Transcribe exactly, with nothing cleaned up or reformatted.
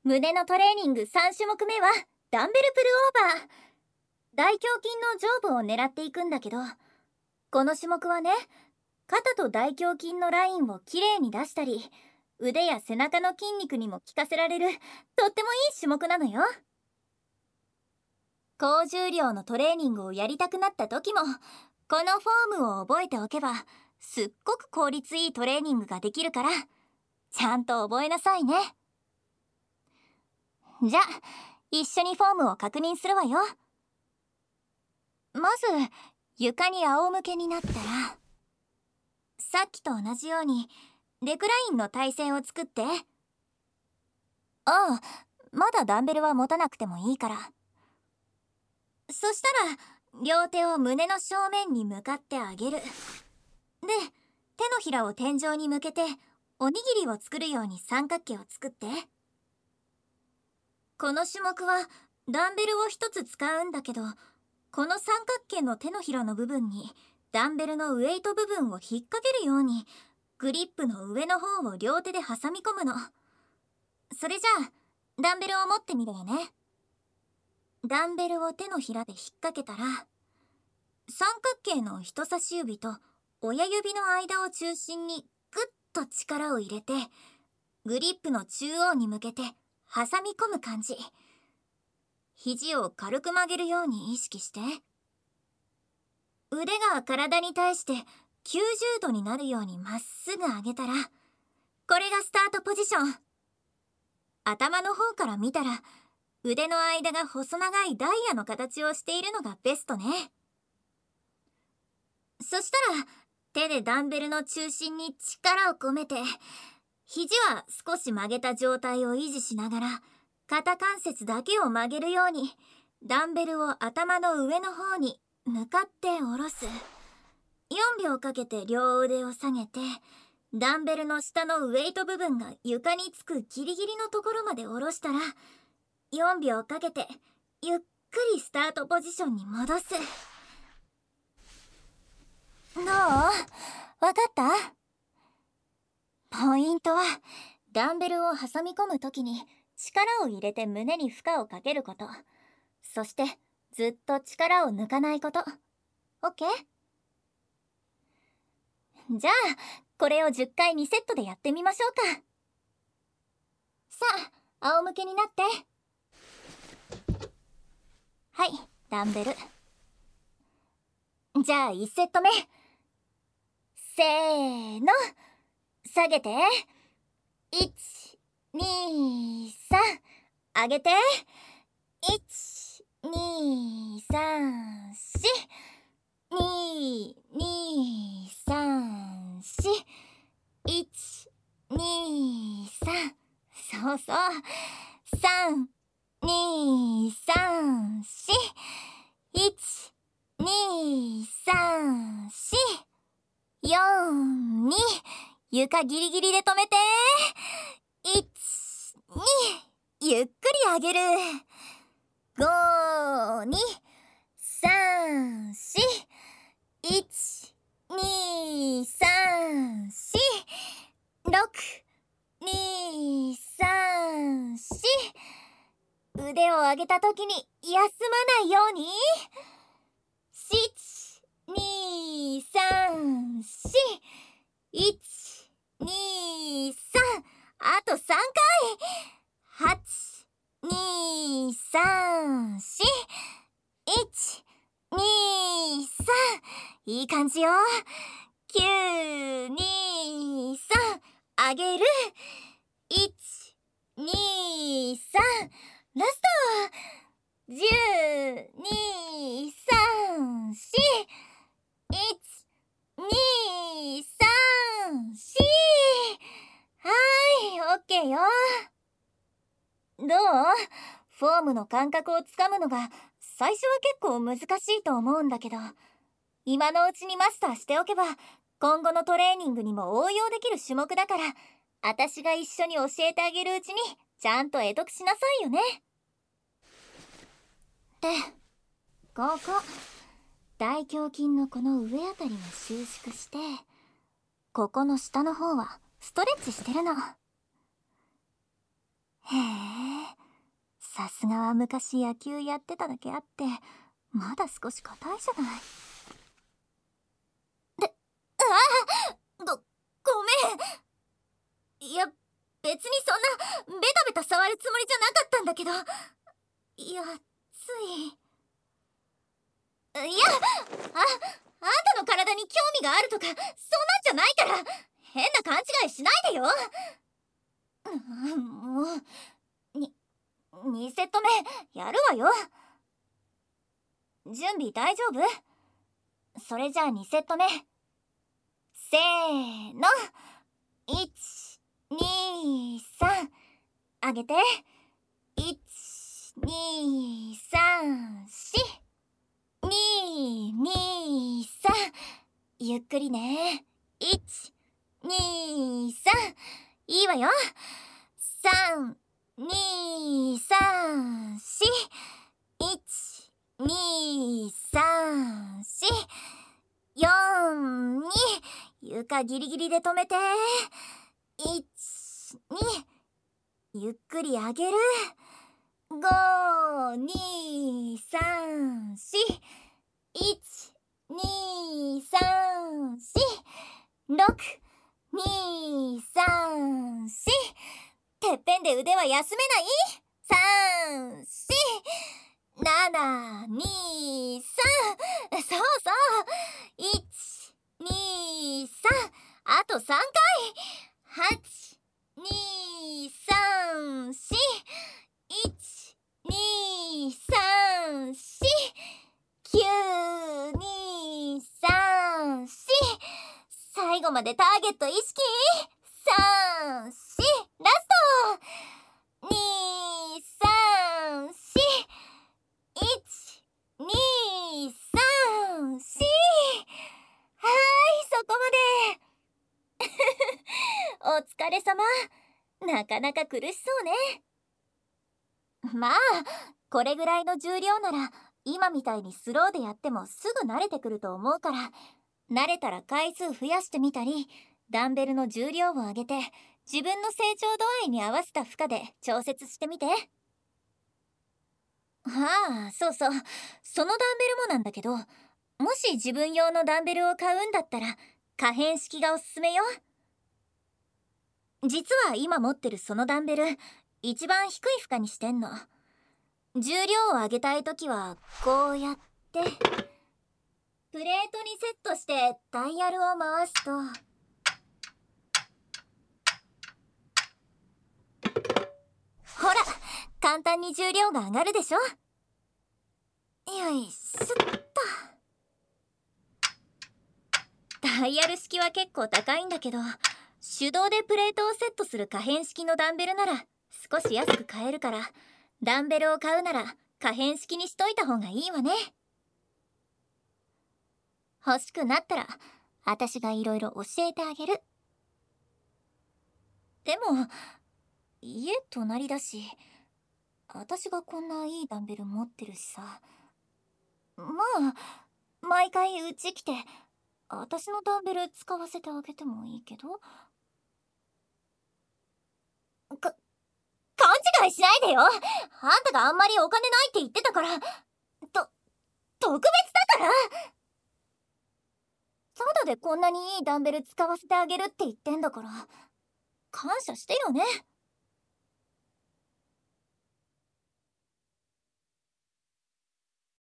胸のトレーニングさん種目目はダンベルプルオーバー。大胸筋の上部を狙っていくんだけど、この種目はね、肩と大胸筋のラインをきれいに出したり、腕や背中の筋肉にも効かせられるとってもいい種目なのよ。高重量のトレーニングをやりたくなった時も、このフォームを覚えておけばすっごく効率いいトレーニングができるから、ちゃんと覚えなさいね。じゃあ一緒にフォームを確認するわよ。まず床に仰向けになったら、さっきと同じようにレクラインの体勢を作って。ああ、まだダンベルは持たなくてもいいから。そしたら両手を胸の正面に向かって上げる。で、手のひらを天井に向けておにぎりを作るように三角形を作って。この種目はダンベルを一つ使うんだけど、この三角形の手のひらの部分にダンベルのウェイト部分を引っ掛けるようにグリップの上の方を両手で挟み込むの。それじゃあダンベルを持ってみるよね。ダンベルを手のひらで引っ掛けたら、三角形の人差し指と親指の間を中心にグッと力を入れて、グリップの中央に向けて挟み込む感じ。肘を軽く曲げるように意識して。腕が体に対してきゅうじゅうどになるようにまっすぐ上げたら、これがスタートポジション。頭の方から見たら腕の間が細長いダイヤの形をしているのがベストね。そしたら手でダンベルの中心に力を込めて、肘は少し曲げた状態を維持しながら肩関節だけを曲げるようにダンベルを頭の上の方に向かって下ろす。よんびょうかけて両腕を下げて、ダンベルの下のウェイト部分が床につくギリギリのところまで下ろしたら、よんびょうかけてゆっくりスタートポジションに戻す。どう？わかった？ポイントはダンベルを挟み込むときに力を入れて胸に負荷をかけること。そしてずっと力を抜かないこと。オッケー？じゃあこれをじゅっかいにセットでやってみましょうか。さあ仰向けになって。はい、ダンベル。じゃあいちセット目。せーの、下げて。いち、に、さん、上げて。いち、に、さん、よん、に、に、さん、よん、いち、に、さん、そうそう、さん、に、さん、よん、いち、に、さん、よん、に、床ギリギリで止めて。いち、に、ゆっくり上げる。ご、に、さん、よん、いち、に、さん、よん、ろく、に、さん、よん、腕を上げた時に休まないように。しち、に、さん、よん、いち、に、さん、あとさんかい。はち、に、さん、よん、いち、に、さん、いい感じよ。きゅう、に、さん、上げる。いち、に、さん、ラスト。じゅう、に、さん、よん、いち、に、さん、よん。はーい、オッケーよ。どう？フォームの感覚をつかむのが最初は結構難しいと思うんだけど、今のうちにマスターしておけば今後のトレーニングにも応用できる種目だから、私が一緒に教えてあげるうちにちゃんと得得しなさいよね。で、ここ大胸筋のこの上あたりも収縮して、ここの下の方はストレッチしてるの。へえ。 さすがは昔野球やってただけあってまだ少し硬いじゃない。で、ああ、ご、ごめん。いや、別にそんなベタベタ触るつもりじゃなかったんだけど、いや、つい。いや、あ、あんたの体に興味があるとかそんなんじゃないから、変な勘違いしないでよ。うん、もうににセット目やるわよ。準備大丈夫？それじゃあにセット目、せーの、いち、に、さん、上げて、いち、に、さん、よん、に、に、さん、ゆっくりね。いち、に、さん、いいわよ。さん、に、さん、よん、いち、に、さん、よん、よん、に、床ギリギリで止めて。いち、に、ゆっくり上げる。ご、に、さん、よん、いち、に、さん、よん、ろく、に、さん、よん、てっぺんで腕は休めない？ さん、よん、なな、に、さん、そうそう、いち、に、さん、あとさんかい、はち、に、さん、よん、いち、に、さん、よん、きゅう、に、さん、よん、最後までターゲット意識。さん、よん、ラスト。に、さん、よん、いち、に、さん、よん、はーい、そこまで。お疲れ様。なかなか苦しそうね。まあ、これぐらいの重量なら今みたいにスローでやってもすぐ慣れてくると思うから、慣れたら回数増やしてみたり、ダンベルの重量を上げて自分の成長度合いに合わせた負荷で調節してみて。ああ、そうそう、そのダンベルもなんだけど、もし自分用のダンベルを買うんだったら可変式がおすすめよ。実は今持ってるそのダンベル一番低い負荷にしてんの。重量を上げたいときはこうやってプレートにセットしてダイヤルを回すと、ほら、簡単に重量が上がるでしょ。よいしょっと。ダイヤル式は結構高いんだけど、手動でプレートをセットする可変式のダンベルなら少し安く買えるから、ダンベルを買うなら可変式にしといた方がいいわね。欲しくなったら私がいろいろ教えてあげる。でも家隣だし、私がこんないいダンベル持ってるしさ、まあ毎回うち来て私のダンベル使わせてあげてもいいけど。か勘違いしないでよ。あんたがあんまりお金ないって言ってたから。と特別だから。ただでこんなにいいダンベル使わせてあげるって言ってんだから感謝してよね。